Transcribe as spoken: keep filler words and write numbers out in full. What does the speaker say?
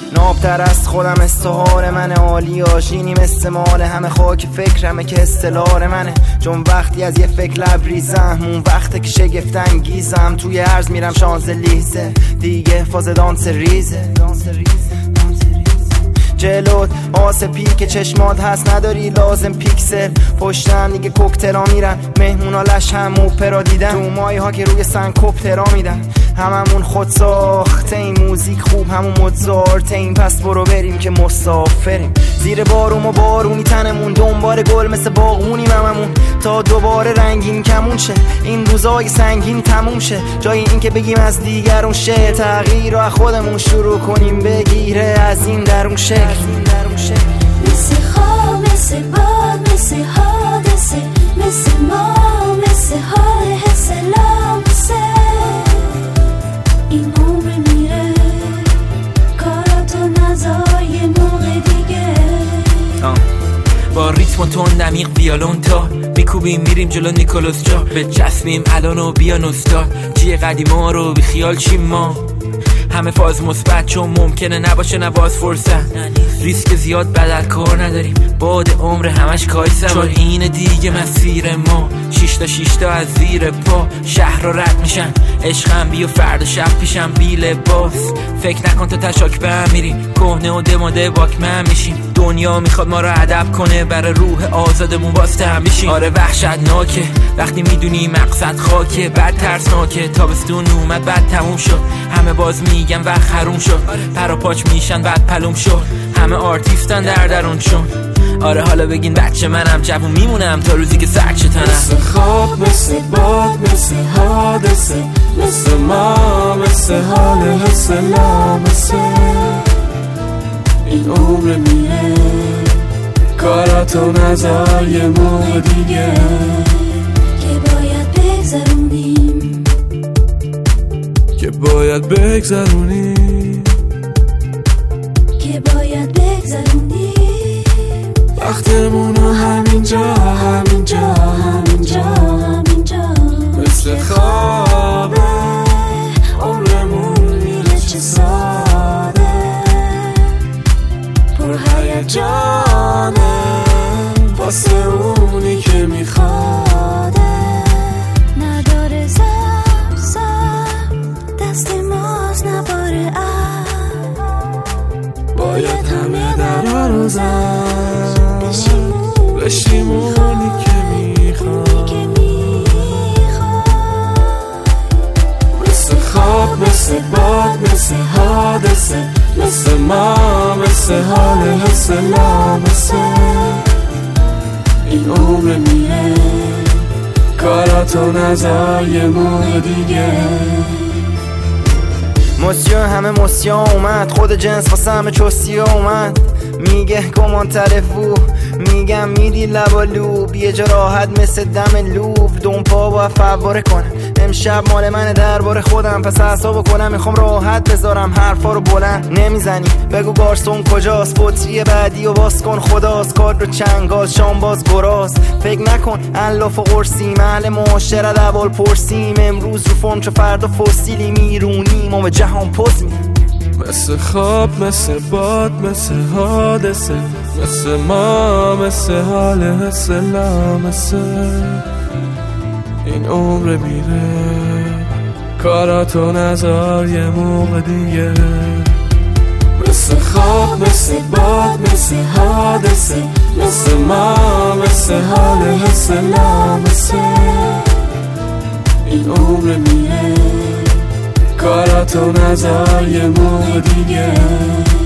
نابتر از خودم استحال منه، عالی آشینی مثل مال همه، خاک فکرمه که استلار منه، چون وقتی از یه فکر لبریزم اون وقته که شگفت انگیزم، توی عرض میرم شانزلیزه دیگه فاز دانس ریزه، جلوت آسپی که چشمات هست نداری لازم پیکسل، پشتم دیگه کوکتلا میرن، مهمونا لش هم اوپرا دیدن، تو مایی ها که روی سنگ کوپترا میدن، هممون خود ساخته این موزیک خوب همون مدزارته این، پس برو بریم که مسافریم زیر بارون و بارونی تنمون، دنبال گل مثل باغونیم هممون، تا دوباره رنگین کمون شه این روزای سنگین تموم شه، جای این که بگیم از دیگرون شه، تغییر رو از خودمون شروع کنیم بگیره از این درون شکل، مثل خواب مثل باد مثل حادثه، مثل ما مثل حال حس لامسه، این عمر میره کاراتو نذار یه موقع دیگه، با ریتم و تون نمیق ویالون تا میکوبیم میریم جلو نیکولوس جا، به جسمیم الان و بیان استاد جیه قدیما رو بی خیال چیم ما، همه فاز مثبت چون ممکنه نباشه نباز فرصت، ریسک زیاد بدل کار نداریم باد عمر همش کایسم، چون این دیگه مسیر ما، شیشتا شیشتا از زیر پا شهر رو رد میشن، عشقم بی و فردا شب پیشم بی لباس، فکر نکن تو تشاک به هم میریم کهنه و دماده واکمن میشیم، دنیا میخواد ما رو ادب کنه برای روح آزادمون واسطه هم بشیم، آره وحشتناکه وقتی میدونی مقصد خاکه، بعد ترسناکه تابستون اومد بعد تموم شد، همه باز میگن وقت حروم شد، پر و پاچ میشن بعد پلوم شد، همه آرتیستن در درون چون، آره حالا بگین بچه منم جوون میمونم تا روزی که سرد شتنم، مثل خواب مثل باد مثل حادثه، مثل ما مثل حال حس لامسه، این عمر میره کاراتو نذار یه موقع دیگه، که باید بگذرونیم که باید بگذرونیم که باید بگذرونیم وقتمونو همینجا همینجا همینجا همینجا، مثل خوابه عمرمون میره چه ساده، پر هیجانه واسه اونی که میخواده، نداره زم زم دست ماست نباره ام، باید همه درها رو زن بشیم اونی که میخواد، مثل خواب مثل باد مثل حادثه، مثل ما مثل حال حس لامسه، این عمر میره کاراتو نذار یه موقع دیگه، مسیو همه مسیو اومد خود جنس واسه همه چوسیو اومد، میگه گمان تلفو میگم میدی لبالو بیه جا راحت مثل دم لوف، دون پا با فواره کنم امشب مال من درباره خودم، پس اعصابو کنم میخوام راحت بذارم حرفا رو بلند نمیزنی بگو گارسون کجاست، بطری بعدی و باز کن خداست، کارد رو چنگاز شام باز گراز، فکر نکن الاف و قرصیم اهل معاشرت اول پرسیم، امروز رو فرم چو فردا فسیلی میرونیم و به جهان پوز میدیم، مثل خواب مثل باد مثل حادثه، مثل ما مثل حال حس لامسه، این عمر میره کاراتو نذار یه موقع دیگه، مثل خواب مثل باد مثل حادثه، مثل ما مثل حال حس لامسه، این عمر میره کاراتو نذار یه موقع دیگه.